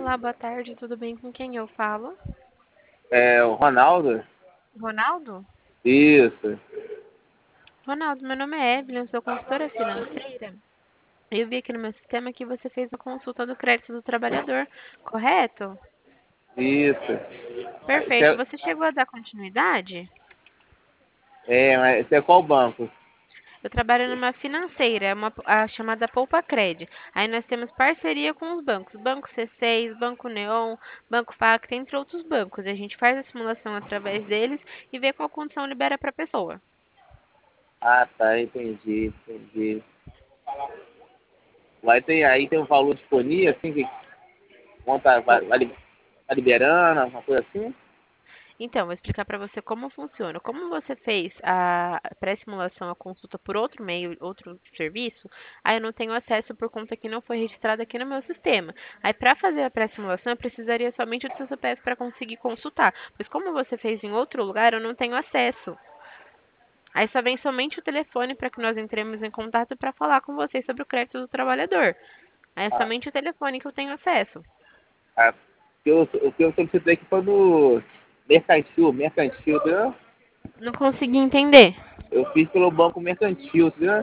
Olá, boa tarde, tudo bem? Com quem eu falo? É, o Ronaldo? Ronaldo? Isso, Ronaldo, meu nome é Evelyn, eu sou consultora financeira. Eu vi aqui no meu sistema que você fez a consulta do crédito do trabalhador, correto? isso. Perfeito. Você Você chegou a dar continuidade? mas você é qual banco? Eu trabalho numa financeira, a chamada Poupa Cred. Aí nós temos parceria com os bancos, Banco C6, Banco Neon, Banco Facta, entre outros bancos. E a gente faz a simulação através deles e vê qual condição libera para a pessoa. Ah, tá, entendi. Aí tem um valor disponível, assim, que conta, vai liberando, uma coisa assim? Então, vou explicar para você como funciona. Como você fez a pré-simulação, a consulta por outro meio, outro serviço, aí eu não tenho acesso por conta que não foi registrado aqui no meu sistema. Aí, para fazer a pré-simulação, eu precisaria somente do seu CPF para conseguir consultar. Pois como você fez em outro lugar, eu não tenho acesso. Aí só vem somente o telefone para que nós entremos em contato para falar com vocês sobre o crédito do trabalhador. Aí é Ah, somente o telefone que eu tenho acesso. o que eu solicitei aqui foi do mercantil, entendeu? Não consegui entender. Eu fiz pelo banco mercantil, entendeu?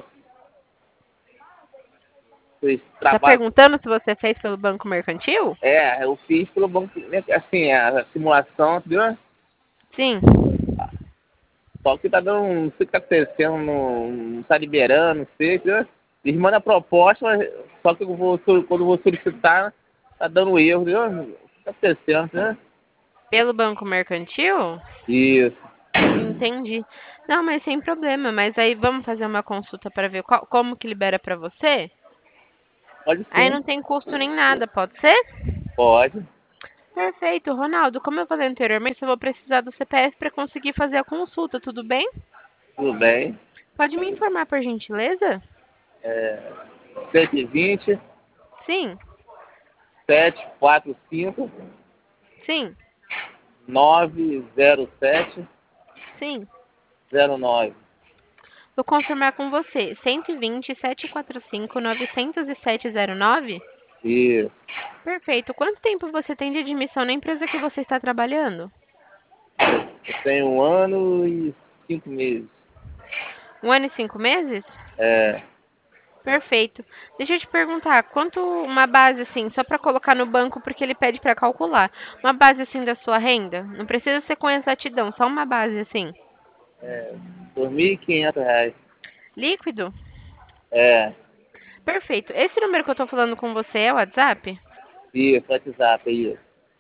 Vocês Você está trabalham. perguntando se você fez pelo Banco Mercantil? Eu fiz pelo banco, assim, a simulação, entendeu? Sim. Só que tá dando, não sei o que tá acontecendo, não tá liberando, não sei, entendeu? Eles mandam a proposta, mas só que quando eu vou solicitar, tá dando erro, entendeu? O que tá acontecendo, né? Pelo Banco Mercantil? Isso, Entendi. Não, mas sem problema. Mas aí vamos fazer uma consulta para ver como que libera para você? pode Aí sim, não tem custo nem nada, pode ser? pode, Perfeito, Ronaldo. Como eu falei anteriormente, eu vou precisar do CPF para conseguir fazer a consulta, tudo bem? tudo bem. Pode me informar, por gentileza? É, 120, Sim, 745, sim, 907, sim. 09. Vou confirmar com você. 120 745 90709? Isso, Perfeito. Quanto tempo você tem de admissão na empresa que você está trabalhando? eu tenho 1 ano e 5 meses. 1 ano e 5 meses? É, Perfeito. Deixa eu te perguntar, quanto uma base assim, só para colocar no banco porque ele pede para calcular, uma base assim da sua renda? Não precisa ser com exatidão, só uma base assim. é, R$ 2.500. Líquido? É, Perfeito. Esse número que eu tô falando com você é o WhatsApp? isso, WhatsApp, isso.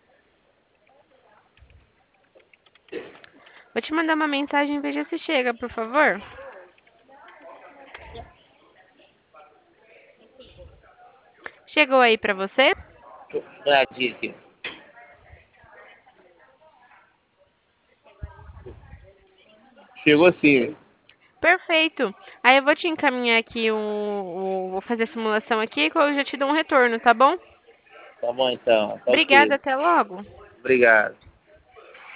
Vou te mandar uma mensagem e veja se chega, por favor. Chegou aí para você? Ah, Dick. Chegou sim. Perfeito. Aí eu vou te encaminhar aqui vou fazer a simulação aqui que eu já te dou um retorno, tá bom? Tá bom então, tá Obrigada, ok. até logo. Obrigado.